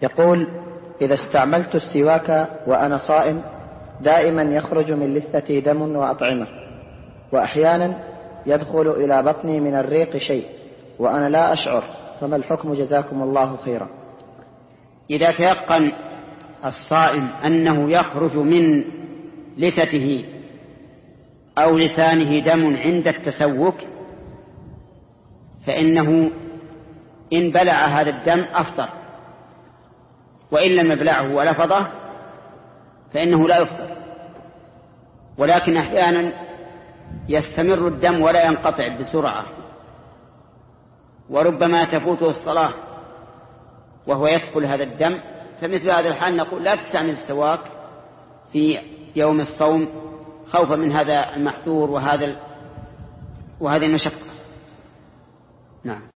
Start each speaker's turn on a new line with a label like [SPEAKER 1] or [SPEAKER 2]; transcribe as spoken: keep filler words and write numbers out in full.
[SPEAKER 1] يقول: إذا استعملت السواك وأنا صائم دائما يخرج من لثتي دم وأطعمة، وأحيانا يدخل إلى بطني من الريق شيء وأنا لا أشعر، فما الحكم جزاكم الله خيرا؟
[SPEAKER 2] إذا تيقن الصائم أنه يخرج من لثته أو لسانه دم عند التسوك فإنه إن بلع هذا الدم أفطر، وإن لم يبلعه ولفظه فإنه لا يفطر. ولكن أحيانا يستمر الدم ولا ينقطع بسرعة، وربما تفوته الصلاة وهو يدخل هذا الدم، فمثل هذا الحال نقول لا تستعمل السواك في يوم الصوم خوفا من هذا المحذور وهذا وهذه المشقة. نعم.